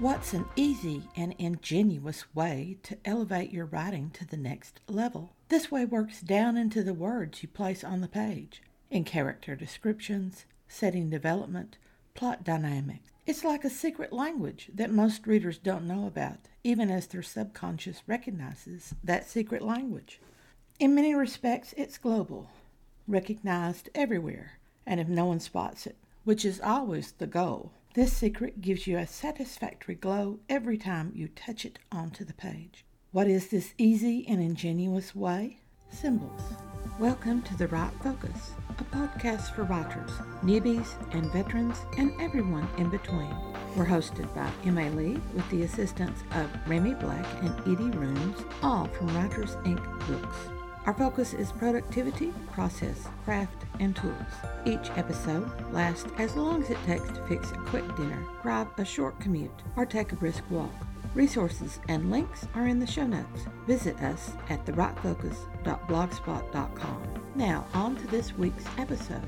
What's an easy and ingenious way to elevate your writing to the next level? This way works down into the words you place on the page, in character descriptions, setting development, plot dynamics. It's like a secret language that most readers don't know about, even as their subconscious recognizes that secret language. In many respects, it's global, recognized everywhere, and if no one spots it, which is always the goal, this secret gives you a satisfactory glow every time you touch it onto the page. What is this easy and ingenious way? Symbols. Welcome to The Right Focus, a podcast for writers, newbies and veterans, and everyone in between. We're hosted by M.A. Lee with the assistance of Remy Black and Edie Rooms, all from Writers Inc. Books. Our focus is productivity, process, craft, and tools. Each episode lasts as long as it takes to fix a quick dinner, drive a short commute, or take a brisk walk. Resources and links are in the show notes. Visit us at therightfocus.blogspot.com. Now, on to this week's episode.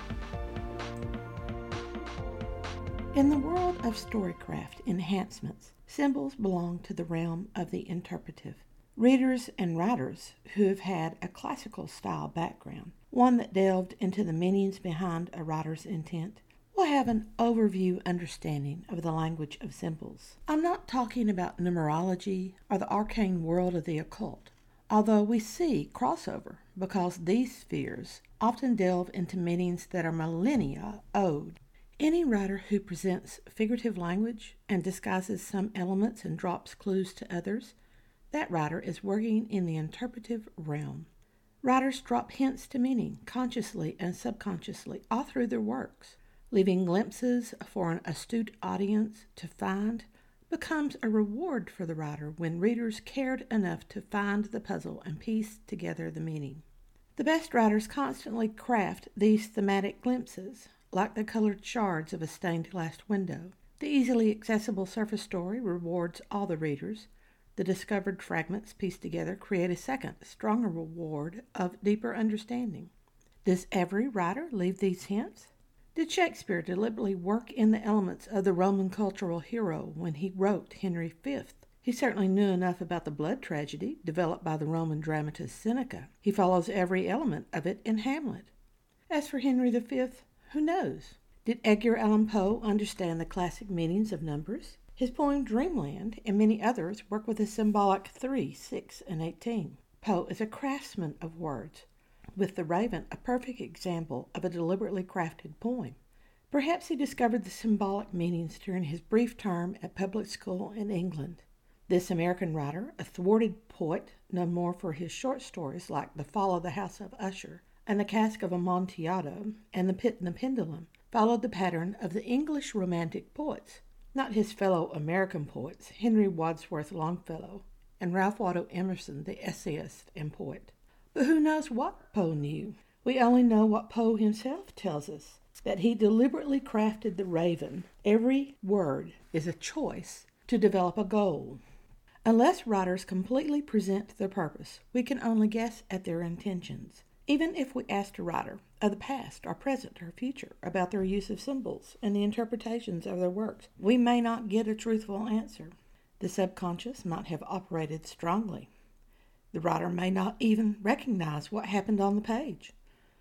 In the world of storycraft enhancements, symbols belong to the realm of the interpretive. Readers and writers who have had a classical style background, one that delved into the meanings behind a writer's intent, will have an overview understanding of the language of symbols. I'm not talking about numerology or the arcane world of the occult, although we see crossover because these spheres often delve into meanings that are millennia old. Any writer who presents figurative language and disguises some elements and drops clues to others, that writer is working in the interpretive realm. Writers drop hints to meaning, consciously and subconsciously, all through their works. Leaving glimpses for an astute audience to find becomes a reward for the writer when readers cared enough to find the puzzle and piece together the meaning. The best writers constantly craft these thematic glimpses, like the colored shards of a stained glass window. The easily accessible surface story rewards all the readers. The discovered fragments pieced together create a second, stronger reward of deeper understanding. Does every writer leave these hints? Did Shakespeare deliberately work in the elements of the Roman cultural hero when he wrote Henry V? He certainly knew enough about the blood tragedy developed by the Roman dramatist Seneca. He follows every element of it in Hamlet. As for Henry V, who knows? Did Edgar Allan Poe understand the classic meanings of numbers? His poem Dreamland and many others work with the symbolic 3, 6, and 18. Poe is a craftsman of words, with The Raven a perfect example of a deliberately crafted poem. Perhaps he discovered the symbolic meanings during his brief term at public school in England. This American writer, a thwarted poet known more for his short stories like The Fall of the House of Usher and The Cask of Amontillado and The Pit and the Pendulum, followed the pattern of the English Romantic poets. Not his fellow American poets, Henry Wadsworth Longfellow and Ralph Waldo Emerson, the essayist and poet. But who knows what Poe knew? We only know what Poe himself tells us, that he deliberately crafted The Raven. Every word is a choice to develop a goal. Unless writers completely present their purpose, we can only guess at their intentions. Even if we asked a writer of the past or present or future about their use of symbols and the interpretations of their works, we may not get a truthful answer. The subconscious might have operated strongly. The writer may not even recognize what happened on the page.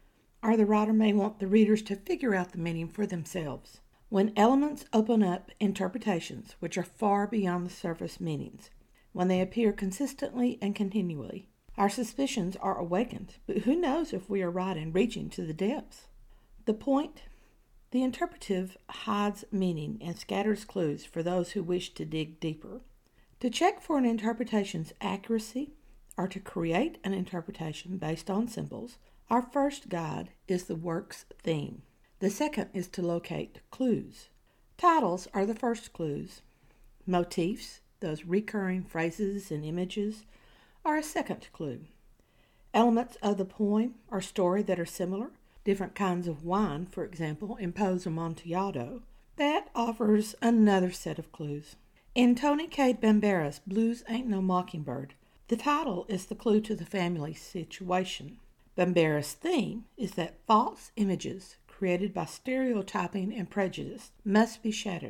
Or the writer may want the readers to figure out the meaning for themselves. When elements open up interpretations which are far beyond the surface meanings, when they appear consistently and continually, our suspicions are awakened, but who knows if we are right in reaching to the depths? The point? The interpretive hides meaning and scatters clues for those who wish to dig deeper. To check for an interpretation's accuracy, or to create an interpretation based on symbols, our first guide is the work's theme. The second is to locate clues. Titles are the first clues. Motifs, those recurring phrases and images, are a second clue. Elements of the poem or story that are similar, different kinds of wine, for example, in Poe's Amontillado, that offers another set of clues. In Toni Cade Bambara's Blues Ain't No Mockingbird, the title is the clue to the family situation. Bambara's theme is that false images created by stereotyping and prejudice must be shattered.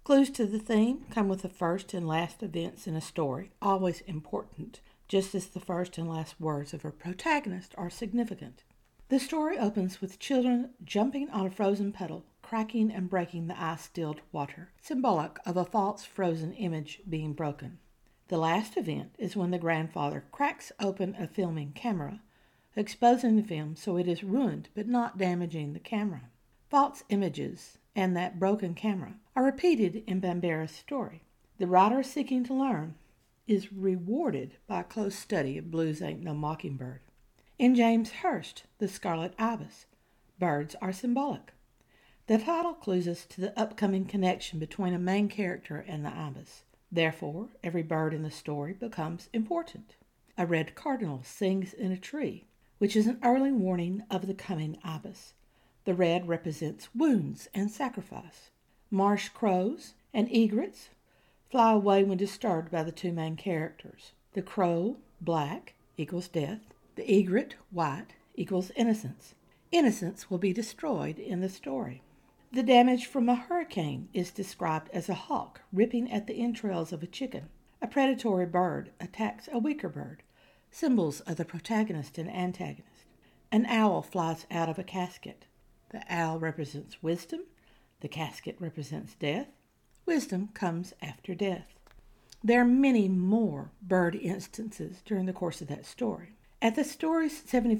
Clues to the theme come with the first and last events in a story, always important, just as the first and last words of a protagonist are significant. The story opens with children jumping on a frozen puddle, cracking and breaking the ice-stilled water, symbolic of a false frozen image being broken. The last event is when the grandfather cracks open a filming camera, exposing the film so it is ruined but not damaging the camera. False images and that broken camera are repeated in Bambara's story. The writer seeking to learn is rewarded by a close study of Blues Ain't No Mockingbird. In James Hurst, The Scarlet Ibis, birds are symbolic. The title clues us to the upcoming connection between a main character and the ibis. Therefore, every bird in the story becomes important. A red cardinal sings in a tree, which is an early warning of the coming ibis. The red represents wounds and sacrifice. Marsh crows and egrets fly away when disturbed by the two main characters. The crow, black, equals death. The egret, white, equals innocence. Innocence will be destroyed in the story. The damage from a hurricane is described as a hawk ripping at the entrails of a chicken. A predatory bird attacks a weaker bird, symbols of the protagonist and antagonist. An owl flies out of a casket. The owl represents wisdom. The casket represents death. Wisdom comes after death. There are many more bird instances during the course of that story. At the story's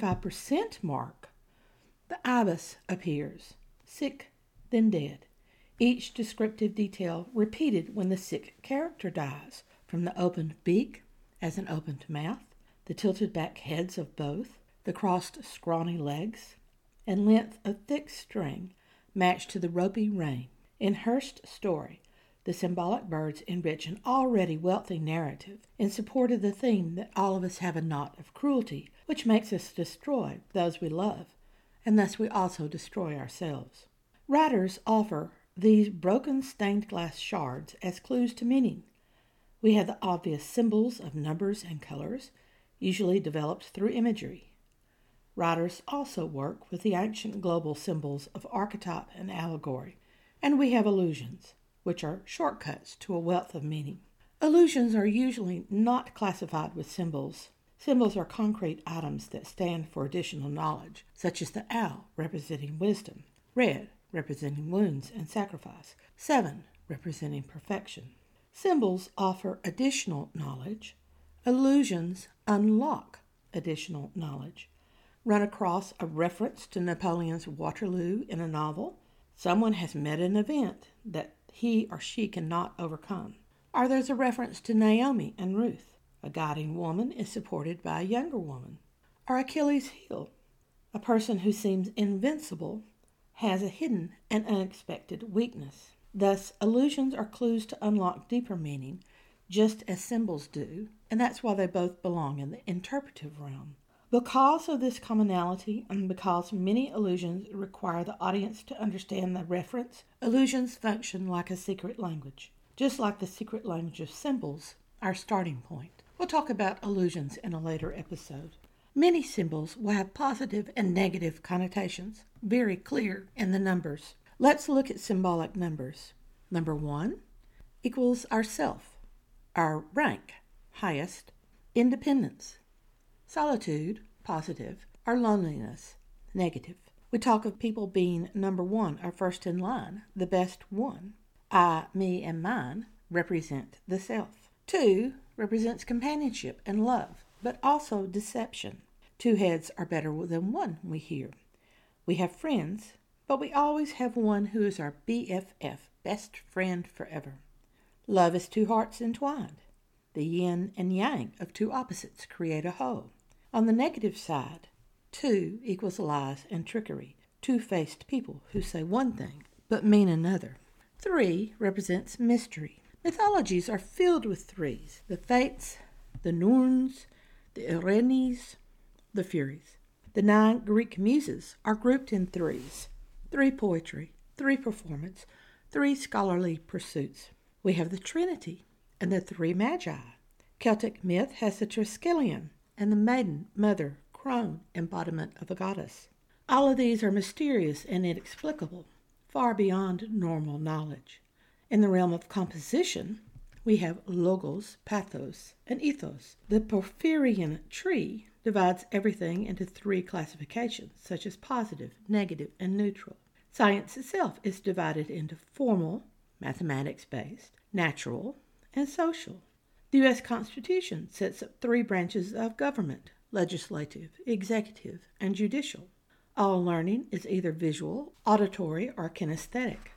75% mark, the ibis appears, sick, then dead. Each descriptive detail repeated when the sick character dies, from the opened beak as an opened mouth, the tilted back heads of both, the crossed scrawny legs, and length of thick string matched to the ropey rein. In Hurst's story, the symbolic birds enrich an already wealthy narrative in support of the theme that all of us have a knot of cruelty, which makes us destroy those we love, and thus we also destroy ourselves. Writers offer these broken stained glass shards as clues to meaning. We have the obvious symbols of numbers and colors, usually developed through imagery. Writers also work with the ancient global symbols of archetype and allegory, and we have allusions, which are shortcuts to a wealth of meaning. Allusions are usually not classified with symbols. Symbols are concrete items that stand for additional knowledge, such as the owl representing wisdom, red representing wounds and sacrifice, 7 representing perfection. Symbols offer additional knowledge. Allusions unlock additional knowledge. Run across a reference to Napoleon's Waterloo in a novel. Someone has met an event that he or she cannot overcome. Or there's a reference to Naomi and Ruth. A guiding woman is supported by a younger woman. Or Achilles' heel. A person who seems invincible has a hidden and unexpected weakness. Thus, allusions are clues to unlock deeper meaning, just as symbols do, and that's why they both belong in the interpretive realm. Because of this commonality, and because many allusions require the audience to understand the reference, allusions function like a secret language. Just like the secret language of symbols, our starting point. We'll talk about allusions in a later episode. Many symbols will have positive and negative connotations, very clear in the numbers. Let's look at symbolic numbers. Number 1 equals our self, our rank, highest, independence. Solitude, positive, or loneliness, negative. We talk of people being number 1 or first in line, the best one. I, me, and mine represent the self. 2 represents companionship and love, but also deception. 2 heads are better than one, we hear. We have friends, but we always have one who is our BFF, best friend forever. Love is 2 hearts entwined. The yin and yang of 2 opposites create a whole. On the negative side, 2 equals lies and trickery, 2-faced people who say one thing but mean another. 3 represents mystery. Mythologies are filled with 3s, the Fates, the Norns, the Erinyes, the Furies. The 9 Greek muses are grouped in 3s, 3 poetry, 3 performance, 3 scholarly pursuits. We have the Trinity and the 3 Magi. Celtic myth has the Triskelion and the maiden, mother, crone embodiment of a goddess. All of these are mysterious and inexplicable, far beyond normal knowledge. In the realm of composition, we have logos, pathos, and ethos. The Porphyrian tree divides everything into three classifications, such as positive, negative, and neutral. Science itself is divided into formal, mathematics-based, natural, and social. The U.S. Constitution sets up three branches of government: legislative, executive, and judicial. All learning is either visual, auditory, or kinesthetic.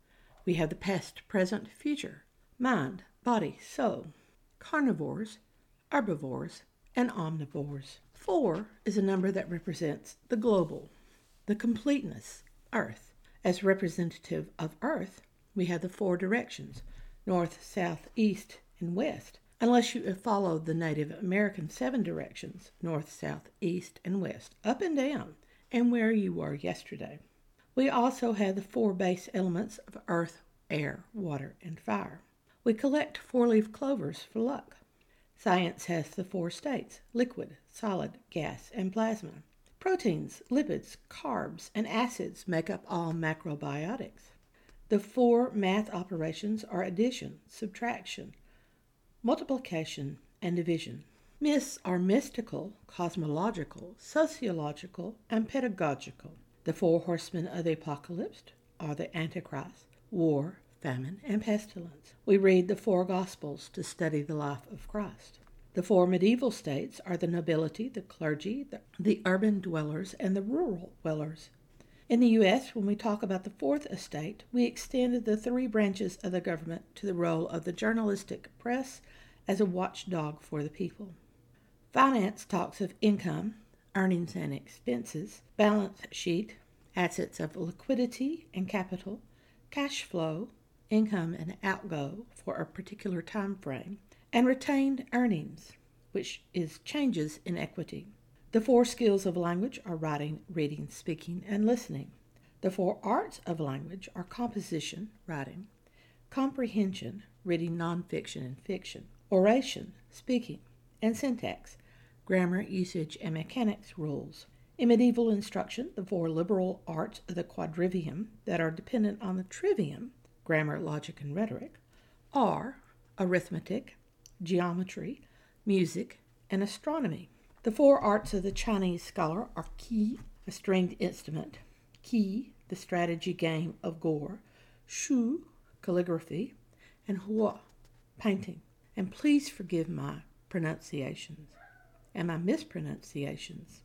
We have the past, present, future, mind, body, soul, carnivores, herbivores, and omnivores. 4 is a number that represents the global, the completeness, Earth. As representative of Earth, we have the 4 directions: north, south, east, and west, unless you have followed the Native American 7 directions: north, south, east, and west, up and down, and where you were yesterday. We also have the 4 base elements of earth, air, water, and fire. We collect 4-leaf clovers for luck. Science has the 4 states: liquid, solid, gas, and plasma. Proteins, lipids, carbs, and acids make up all macrobiotics. The 4 math operations are addition, subtraction, multiplication, and division. Myths are mystical, cosmological, sociological, and pedagogical. The 4 horsemen of the apocalypse are the Antichrist, war, famine, and pestilence. We read the 4 Gospels to study the life of Christ. The 4 medieval states are the nobility, the clergy, the urban dwellers, and the rural dwellers. In the U.S., when we talk about the 4th estate, we extended the 3 branches of the government to the role of the journalistic press as a watchdog for the people. Finance talks of income, earnings and expenses, balance sheet, assets of liquidity and capital, cash flow, income and outgo for a particular time frame, and retained earnings, which is changes in equity. The 4 skills of language are writing, reading, speaking, and listening. The 4 arts of language are composition, writing, comprehension, reading nonfiction and fiction, oration, speaking, and syntax, grammar, usage, and mechanics rules. In medieval instruction, the 4 liberal arts of the quadrivium that are dependent on the trivium, grammar, logic, and rhetoric, are arithmetic, geometry, music, and astronomy. The 4 arts of the Chinese scholar are qi, a stringed instrument, qi, the strategy game of Go, shu, calligraphy, and hua, painting. And please forgive my pronunciations and my mispronunciations.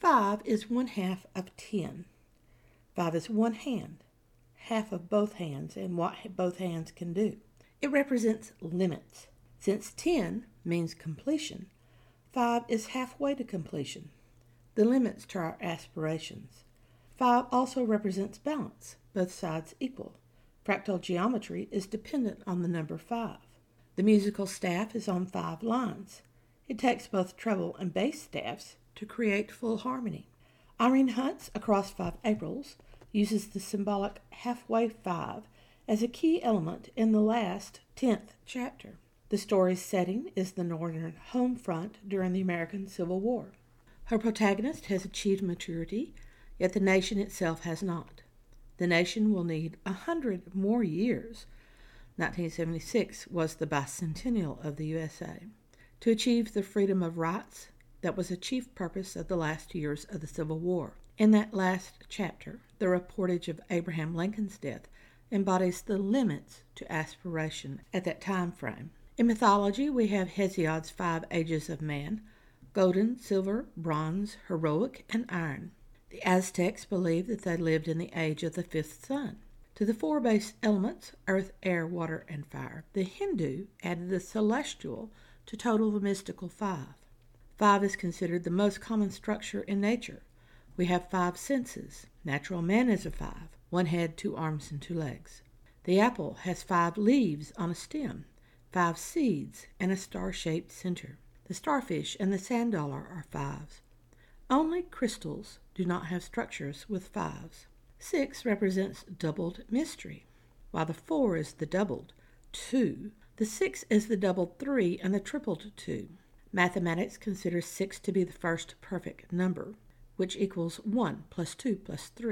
5 is 1/2 of 10. 5 is 1 hand, half of both hands, and what both hands can do. It represents limits. Since 10 means completion, 5 is halfway to completion, the limits to our aspirations. 5 also represents balance, both sides equal. Fractal geometry is dependent on the number 5. The musical staff is on 5 lines. It takes both treble and bass staffs to create full harmony. Irene Hunt's Across 5 Aprils uses the symbolic halfway 5 as a key element in the last 10th chapter. The story's setting is the northern home front during the American Civil War. Her protagonist has achieved maturity, yet the nation itself has not. The nation will need 100 more years, 1976 was the bicentennial of the USA, to achieve the freedom of rights that was a chief purpose of the last years of the Civil War. In that last chapter, the reportage of Abraham Lincoln's death embodies the limits to aspiration at that time frame. In mythology, we have Hesiod's 5 ages of man: golden, silver, bronze, heroic, and iron. The Aztecs believed that they lived in the age of the 5th sun. To the 4 base elements, earth, air, water, and fire, the Hindu added the celestial to total the mystical 5. 5 is considered the most common structure in nature. We have 5 senses. Natural man is a 5, 1 head, 2 arms, and 2 legs. The apple has 5 leaves on a stem, 5 seeds, and a star-shaped center. The starfish and the sand dollar are 5s. Only crystals do not have structures with 5s. 6 represents doubled mystery, while the 4 is the doubled 2. The 6 is the doubled 3 and the tripled 2. Mathematics considers 6 to be the first perfect number, which equals 1 plus 2 plus 3.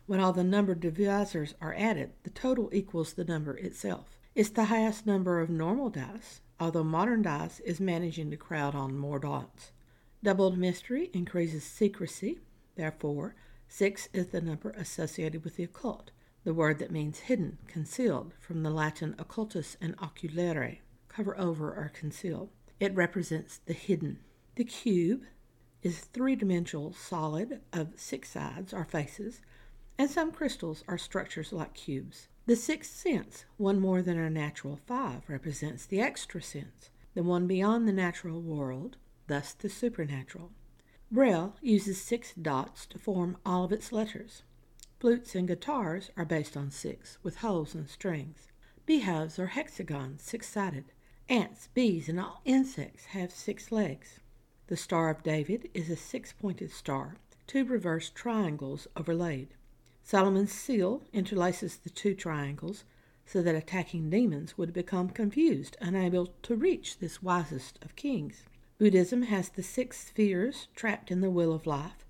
When all the numbered divisors are added, the total equals the number itself. It's the highest number of normal dice, although modern dice is managing to crowd on more dots. Doubled mystery increases secrecy. Therefore, 6 is the number associated with the occult, the word that means hidden, concealed, from the Latin occultus and oculare, cover over or conceal. It represents the hidden. The cube is a three-dimensional solid of 6 sides or faces, and some crystals are structures like cubes. The sixth sense, one more than our natural 5, represents the extra sense, the one beyond the natural world, thus the supernatural. Braille uses 6 dots to form all of its letters. Flutes and guitars are based on 6, with holes and strings. Beehives are hexagons, 6-sided. Ants, bees, and all insects have 6 legs. The Star of David is a 6-pointed star, 2 reversed triangles overlaid. Solomon's seal interlaces the 2 triangles so that attacking demons would become confused, unable to reach this wisest of kings. Buddhism has the 6 spheres trapped in the wheel of life.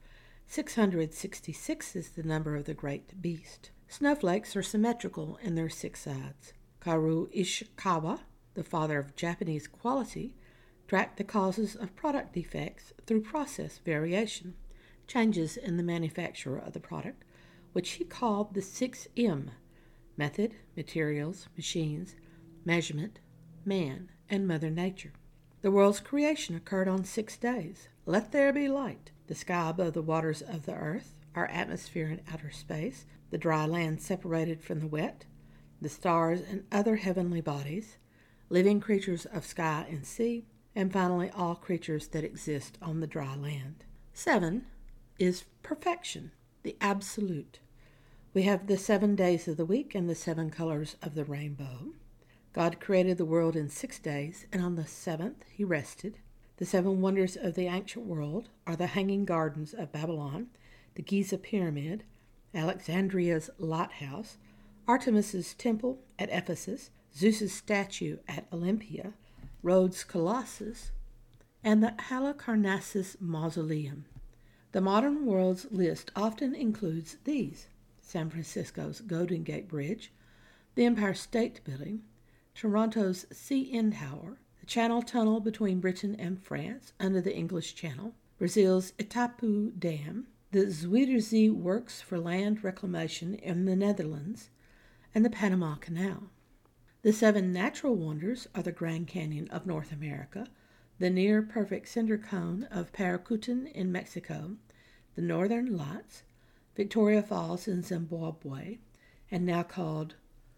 666 is the number of the great beast. Snowflakes are symmetrical in their 6 sides. Karu Ishikawa, the father of Japanese quality, tracked the causes of product defects through process variation, changes in the manufacture of the product, which he called the 6M: method, materials, machines, measurement, man, and Mother Nature. The world's creation occurred on 6 days. Let there be light. The sky above the waters of the earth, our atmosphere in outer space, the dry land separated from the wet, the stars and other heavenly bodies, living creatures of sky and sea, and finally all creatures that exist on the dry land. 7 is perfection, the absolute. We have the 7 days of the week and the 7 colors of the rainbow. God created the world in 6 days, and on the 7th he rested. The 7 wonders of the ancient world are the Hanging Gardens of Babylon, the Giza Pyramid, Alexandria's Lighthouse, Artemis's Temple at Ephesus, Zeus's statue at Olympia, Rhodes' Colossus, and the Halicarnassus Mausoleum. The modern world's list often includes these: San Francisco's Golden Gate Bridge, the Empire State Building, Toronto's CN Tower, the Channel Tunnel between Britain and France under the English Channel, Brazil's Itaipu Dam, the Zuiderzee Works for Land Reclamation in the Netherlands, and the Panama Canal. The 7 natural wonders are the Grand Canyon of North America, the near-perfect cinder cone of Paracutan in Mexico, the Northern Lights, Victoria Falls in Zimbabwe, and now called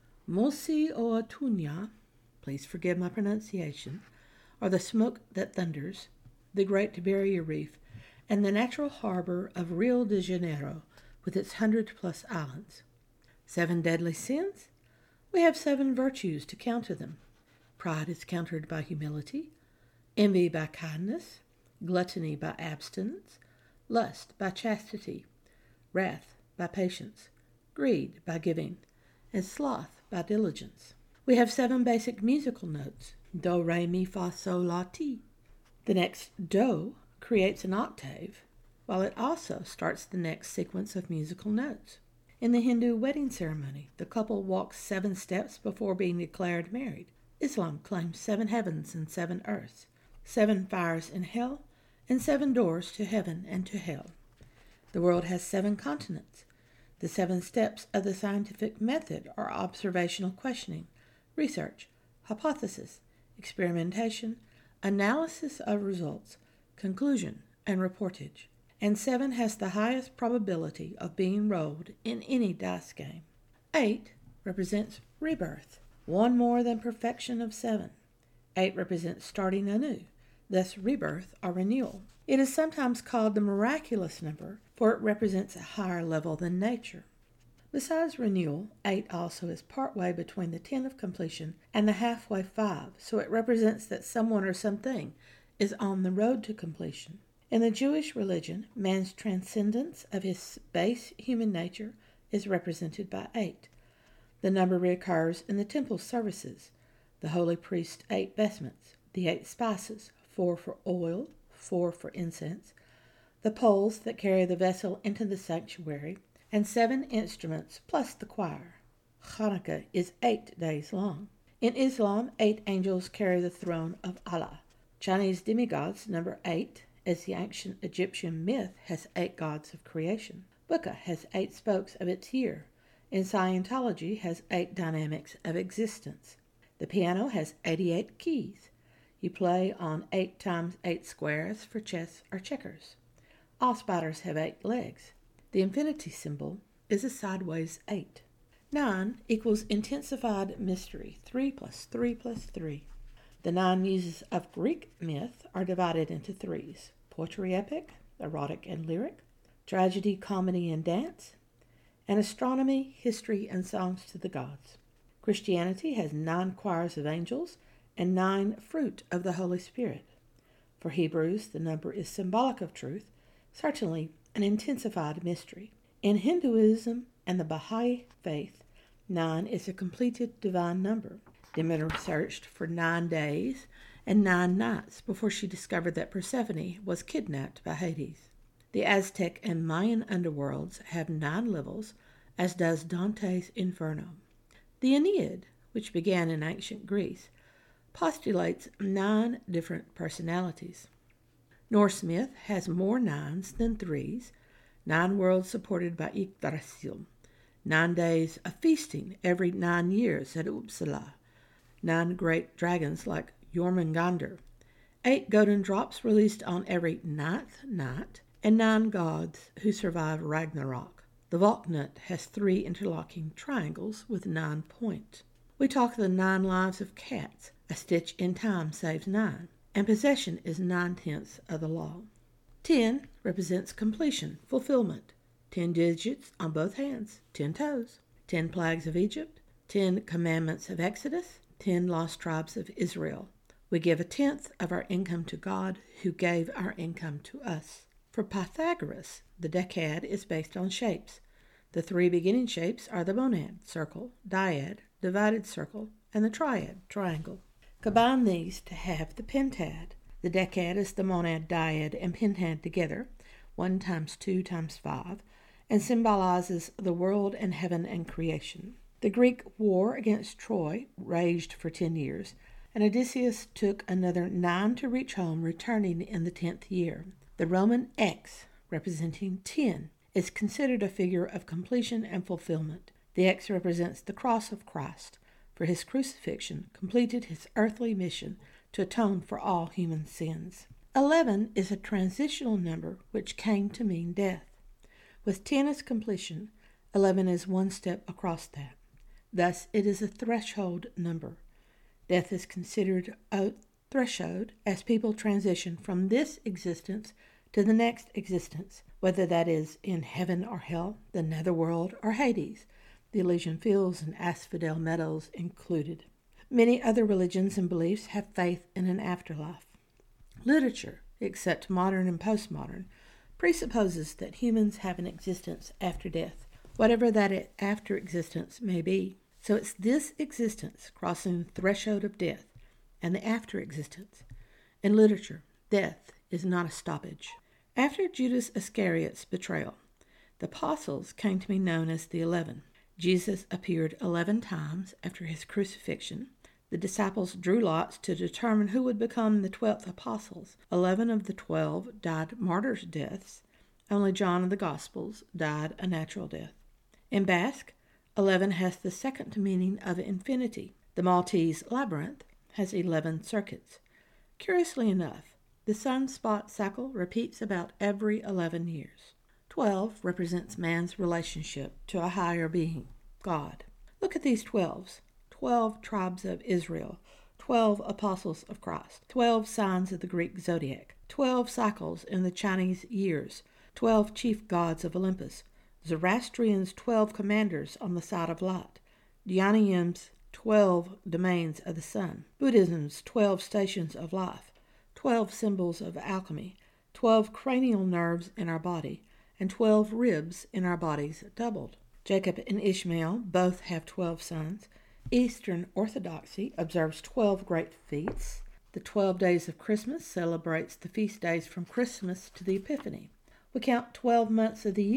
Mosi Oatunya, please forgive my pronunciation, or the Smoke That Thunders, the Great Barrier Reef, and the natural harbor of Rio de Janeiro with its 100+ islands. 7 deadly sins? We have 7 virtues to counter them. Pride is countered by humility, envy by kindness, gluttony by abstinence, lust by chastity, wrath by patience, greed by giving, and sloth by diligence. We have 7 basic musical notes: do, re, mi, fa, sol, la, ti. The next do creates an octave, while it also starts the next sequence of musical notes. In the Hindu wedding ceremony, the couple walks 7 steps before being declared married. Islam claims 7 heavens and 7 earths, 7 fires in hell, and 7 doors to heaven and to hell. The world has 7 continents. The 7 steps of the scientific method are observational questioning, research, hypothesis, experimentation, analysis of results, conclusion, and reportage. And 7 has the highest probability of being rolled in any dice game. 8 represents rebirth, one more than perfection of 7. 8 represents starting anew, thus rebirth or renewal. It is sometimes called the miraculous number, for it represents a higher level than nature. Besides renewal, 8 also is partway between the 10 of completion and the halfway 5, so it represents that someone or something is on the road to completion. In the Jewish religion, man's transcendence of his base human nature is represented by 8. The number recurs in the temple services, the holy priest's 8 vestments, the 8 spices, 4 for oil, 4 for incense, the poles that carry the vessel into the sanctuary, and 7 instruments plus the choir. Hanukkah is 8 days long. In Islam, 8 angels carry the throne of Allah. Chinese demigods number 8, as the ancient Egyptian myth has 8 gods of creation. Wicca has 8 spokes of its year, and Scientology has 8 dynamics of existence. The piano has 88 keys. You play on 8 times 8 squares for chess or checkers. All spiders have 8 legs. The infinity symbol is a sideways 8. 9 equals intensified mystery, 3 plus 3 plus 3. The 9 muses of Greek myth are divided into 3s: poetry epic, erotic and lyric, tragedy, comedy, and dance, and astronomy, history, and songs to the gods. Christianity has 9 choirs of angels and 9 fruit of the Holy Spirit. For Hebrews, the number is symbolic of truth, certainly an intensified mystery. In Hinduism and the Baha'i faith, 9 is a completed divine number. Demeter searched for 9 days and 9 nights before she discovered that Persephone was kidnapped by Hades. The Aztec and Mayan underworlds have 9 levels, as does Dante's Inferno. The Aeneid, which began in ancient Greece, postulates 9 different personalities. Norse myth has more 9s than 3s, 9 worlds supported by Yggdrasil, 9 days of feasting every 9 years at Uppsala, 9 great dragons like Jormungandr, 8 golden drops released on every 9th night, and 9 gods who survive Ragnarok. The Valknut has 3 interlocking triangles with 9 points. We talk of the 9 lives of cats. A stitch in time saves 9, and possession is 9/10 of the law. 10 represents completion, fulfillment. 10 digits on both hands, 10 toes. 10 plagues of Egypt, 10 commandments of Exodus, 10 lost tribes of Israel. We give 1/10 of our income to God, who gave our income to us. For Pythagoras, the decad is based on shapes. The 3 beginning shapes are the monad, circle, dyad, divided circle, and the triad, triangle. Combine these to have the pentad. The decad is the monad, dyad, and pentad together, 1 times 2 times 5, and symbolizes the world and heaven and creation. The Greek war against Troy raged for 10 years, and Odysseus took another 9 to reach home, returning in the 10th year. The Roman X, representing 10, is considered a figure of completion and fulfillment. The X represents the cross of Christ, for his crucifixion completed his earthly mission to atone for all human sins. 11 is a transitional number which came to mean death. With 10 as completion, 11 is 1 step across that. Thus, it is a threshold number. Death is considered a threshold as people transition from this existence to the next existence, whether that is in heaven or hell, the netherworld or Hades, the Elysian Fields and Asphodel Meadows included. Many other religions and beliefs have faith in an afterlife. Literature, except modern and postmodern, presupposes that humans have an existence after death, whatever that after existence may be. So it's this existence crossing the threshold of death and the after existence. In literature, death is not a stoppage. After Judas Iscariot's betrayal, the apostles came to be known as the 11. Jesus appeared 11 times after his crucifixion. The disciples drew lots to determine who would become the 12th apostles. 11 of the 12 died martyrs' deaths. Only John of the Gospels died a natural death. In Basque, 11 has the second meaning of infinity. The Maltese labyrinth has 11 circuits. Curiously enough, the sunspot cycle repeats about every 11 years. 12 represents man's relationship to a higher being, God. Look at these 12s. 12 tribes of Israel, 12 apostles of Christ, 12 signs of the Greek zodiac, 12 cycles in the Chinese years, 12 chief gods of Olympus, Zoroastrian's 12 commanders on the side of light, Jainism's 12 domains of the sun, Buddhism's 12 stations of life, 12 symbols of alchemy, 12 cranial nerves in our body, and 12 ribs in our bodies doubled. Jacob and Ishmael both have 12 sons. Eastern Orthodoxy observes 12 great feasts. The 12 days of Christmas celebrates the feast days from Christmas to the Epiphany. We count 12 months of the year.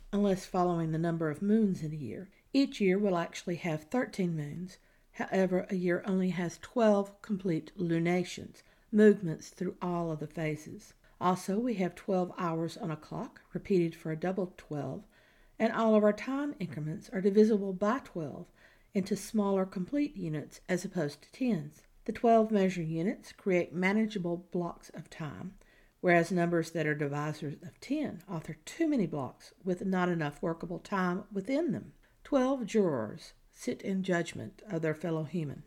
unless following the number of moons in a year. Each year will actually have 13 moons. However, a year only has 12 complete lunations, movements through all of the phases. Also, we have 12 hours on a clock, repeated for a double 12, and all of our time increments are divisible by 12 into smaller complete units as opposed to tens. The 12 measure units create manageable blocks of time, whereas numbers that are divisors of 10 author too many blocks with not enough workable time within them. 12 jurors sit in judgment of their fellow human.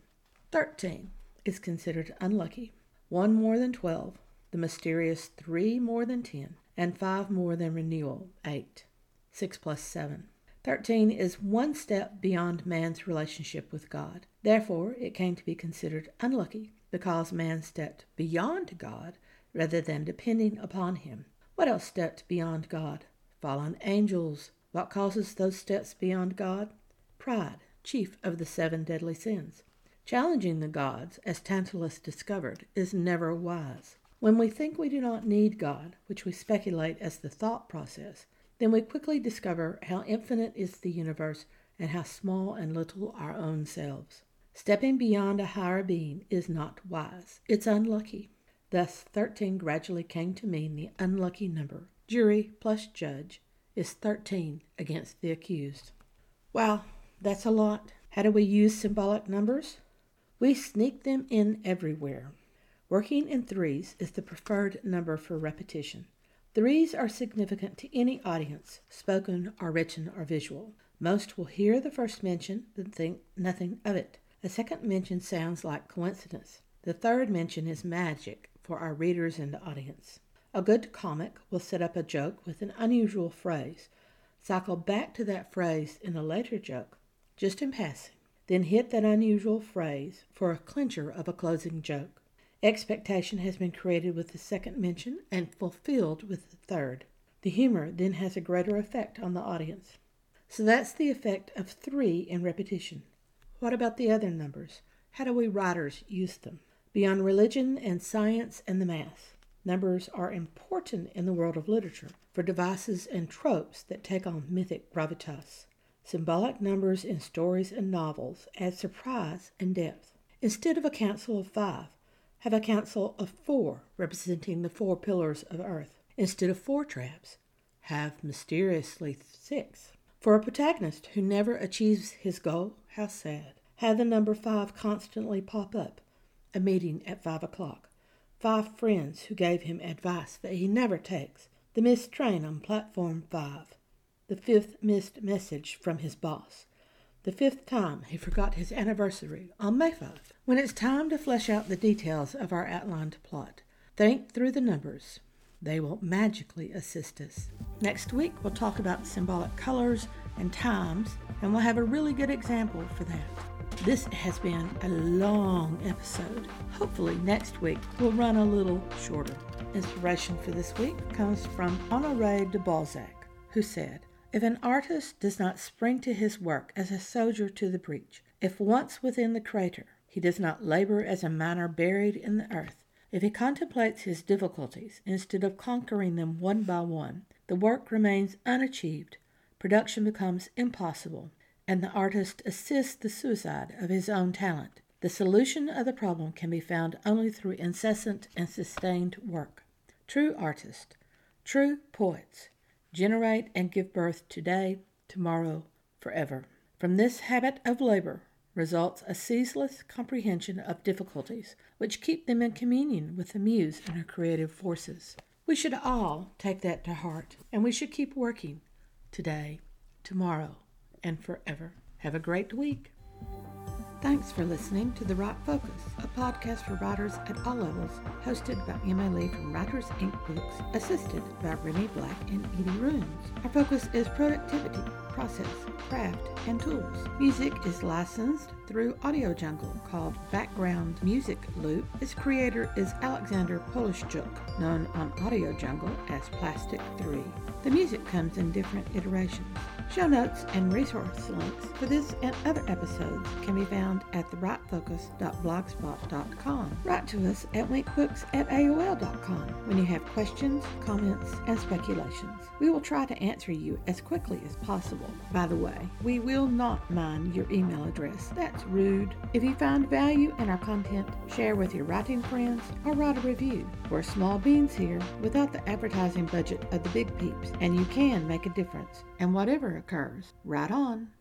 13 is considered unlucky. 1 more than 12, the mysterious 3 more than 10, and 5 more than renewal, 8. 6 plus 7. 13 is one step beyond man's relationship with God. Therefore, it came to be considered unlucky because man stepped beyond God rather than depending upon him. What else stepped beyond God? Fallen angels. What causes those steps beyond God? Pride, chief of the 7 deadly sins. Challenging the gods, as Tantalus discovered, is never wise. When we think we do not need God, which we speculate as the thought process, then we quickly discover how infinite is the universe and how small and little our own selves. Stepping beyond a higher being is not wise. It's unlucky. Thus, 13 gradually came to mean the unlucky number. Jury plus judge is 13 against the accused. Wow, that's a lot. How do we use symbolic numbers? We sneak them in everywhere. Working in threes is the preferred number for repetition. Threes are significant to any audience, spoken or written or visual. Most will hear the first mention and think nothing of it. A second mention sounds like coincidence. The third mention is magic for our readers and the audience. A good comic will set up a joke with an unusual phrase, cycle back to that phrase in a later joke, just in passing, then hit that unusual phrase for a clincher of a closing joke. Expectation has been created with the second mention and fulfilled with the third. The humor then has a greater effect on the audience. So that's the effect of 3 in repetition. What about the other numbers? How do we writers use them? Beyond religion and science and the math, numbers are important in the world of literature for devices and tropes that take on mythic gravitas. Symbolic numbers in stories and novels add surprise and depth. Instead of a council of 5, have a council of 4 representing the 4 pillars of earth. Instead of 4 traps, have mysteriously 6. For a protagonist who never achieves his goal, how sad. Have the number 5 constantly pop up. A meeting at 5 o'clock. 5 friends who gave him advice that he never takes. The missed train on platform 5. The 5th missed message from his boss. The 5th time he forgot his anniversary on May 5. When it's time to flesh out the details of our outlined plot, think through the numbers. They will magically assist us. Next week, we'll talk about symbolic colors and times, and we'll have a really good example for that. This has been a long episode. Hopefully next week we'll run a little shorter. Inspiration for this week comes from Honoré de Balzac, who said, "If an artist does not spring to his work as a soldier to the breach, if once within the crater he does not labor as a miner buried in the earth, if he contemplates his difficulties instead of conquering them one by one, the work remains unachieved, production becomes impossible, and the artist assists the suicide of his own talent. The solution of the problem can be found only through incessant and sustained work. True artists, true poets, generate and give birth today, tomorrow, forever. From this habit of labor results a ceaseless comprehension of difficulties, which keep them in communion with the muse and her creative forces. We should all take that to heart, and we should keep working today, tomorrow, and forever. Have a great week." Thanks for listening to The Right Focus, a podcast for writers at all levels, hosted by Emma Lee from Writers Inc. Books, assisted by Remy Black and Edie Runes. Our focus is productivity, process, craft, and tools. Music is licensed through Audio Jungle, called Background Music Loop. Its creator is Alexander Polishchuk, known on Audio Jungle as Plastic 3. The music comes in different iterations. Show notes and resource links for this and other episodes can be found at therightfocus.blogspot.com. Write to us at winkbooks@aol.com when you have questions, comments, and speculations. We will try to answer you as quickly as possible. By the way, we will not mind your email address. That's rude. If you find value in our content, share with your writing friends or write a review. We're small beans here without the advertising budget of the big peeps, and you can make a difference. And whatever occurs, write on.